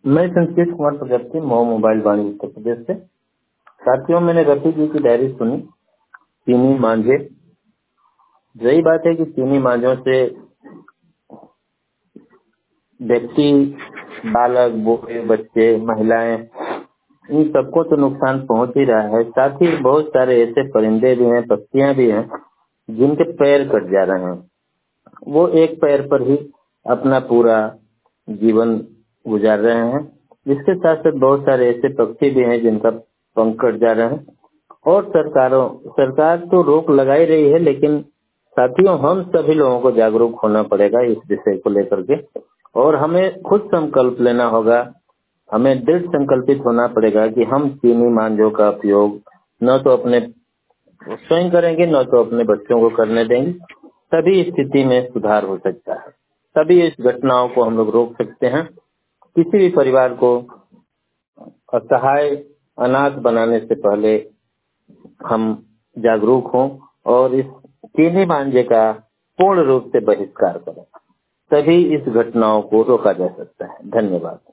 मैं संकेत कुमार प्रजापति, मऊ मोबाइल वाणी, उत्तर प्रदेश से। साथियों, मैंने रफी जी की डायरी सुनी, चीनी मांझे। यही बात है कि चीनी मांझों से व्यक्ति, बालक, बूढ़े, बच्चे, महिलाएं, इन सबको तो नुकसान पहुंच ही रहा है। साथ ही बहुत सारे ऐसे परिंदे भी हैं, पक्षियां भी हैं जिनके पैर कट जा रहे हैं। वो एक पैर पर ही अपना पूरा जीवन गुजार रहे हैं। इसके साथ साथ बहुत सारे ऐसे पक्षी भी हैं जिनका पंख कट जा रहे हैं। और सरकार तो रोक लगा ही रही है, लेकिन साथियों, हम सभी लोगों को जागरूक होना पड़ेगा इस विषय को लेकर के, और हमें खुद संकल्प लेना होगा। हमें दृढ़ संकल्पित होना पड़ेगा कि हम चीनी मांझों का उपयोग न तो अपने स्वयं करेंगे, न तो अपने बच्चों को करने देंगे। तभी स्थिति में सुधार हो सकता है, तभी इस घटनाओं को हम लोग रोक सकते हैं। किसी भी परिवार को असहाय, अनाथ बनाने से पहले हम जागरूक हों और इस चीनी मांझे का पूर्ण रूप से बहिष्कार करें, तभी इस घटनाओं को रोका जा सकता है। धन्यवाद।